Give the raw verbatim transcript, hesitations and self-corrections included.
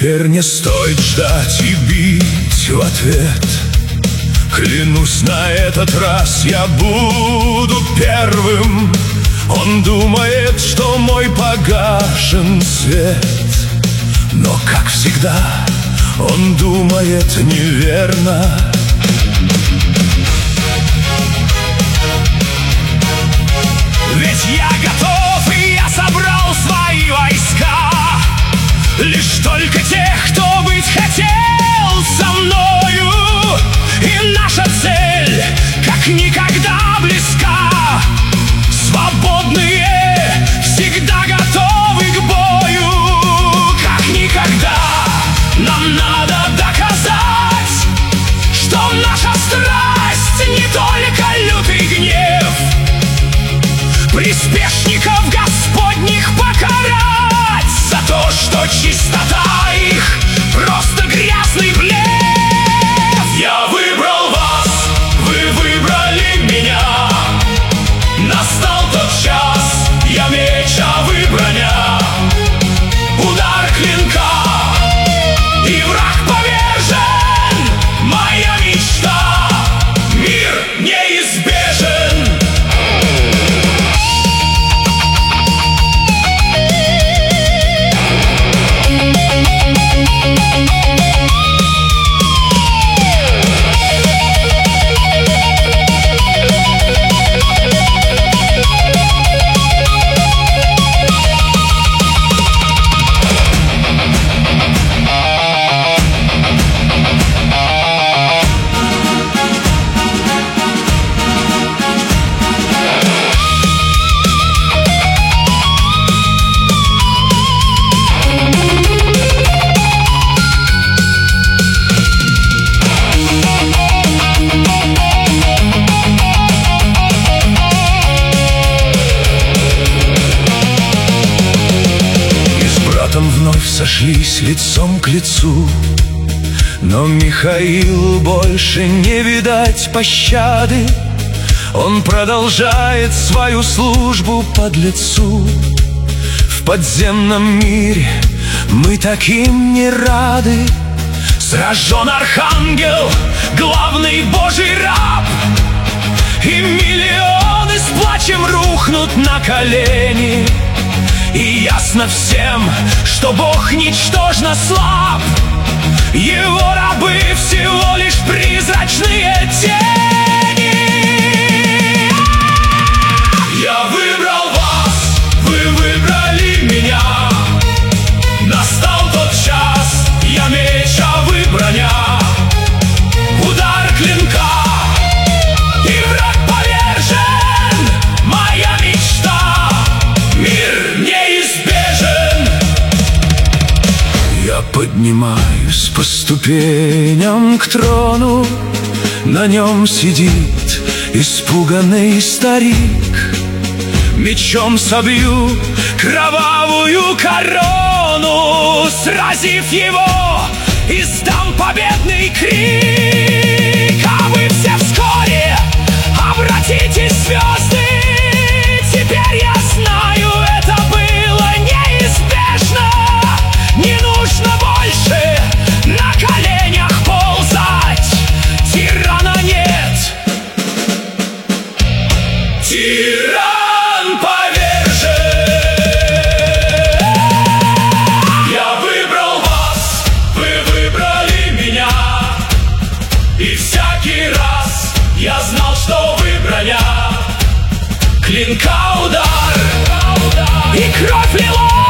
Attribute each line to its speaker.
Speaker 1: Теперь не стоит ждать и бить в ответ. Клянусь, на этот раз я буду первым. Он думает, что мой погашен свет, но, как всегда, он думает неверно. Ведь я готов, и я собрал свои войска. Лишь только тех, кто быть хотел со мною. И наша цель как никогда близка. Свободные, всегда готовы к бою. Как никогда нам надо доказать, что наша страсть не только лютый гнев. Приспешников Господних покарать за то, что чистота их просто грязный блеф. Я выбрал вас, вы выбрали меня. Настал тот час, я меч, а вы броня. Удар клинка, и враг повержен. Моя мечта, мир неизбежен. Вновь сошлись лицом к лицу, но Михаилу больше не видать пощады. Он продолжает свою службу подлецу. В подземном мире мы таким не рады. Сражен архангел, главный Божий раб, и миллионы с плачем рухнут на колени. И ясно всем, что Бог ничтожно слаб. Его рабы всего лишь призрачные тени. Я выбрал вас, вы выбрали меня. Настал тот час, я меч, а вы броня. Удар клинка, и враг повержен. Моя мечта, мир неизбежен. Я поднимаюсь по ступеням к трону. На нем сидит испуганный старик. Мечом собью кровавую корону. Сразив его, издам победный крик. А вы все вскоре обратитесь в звезды. Теперь я знаю, это было неизбежно. Не нужно больше на коленях ползать. Тирана нет. Тиран повержен. Я выбрал вас, вы выбрали меня. И всякий раз я знал, что вы броня. Клинка удар, и кровь лилась.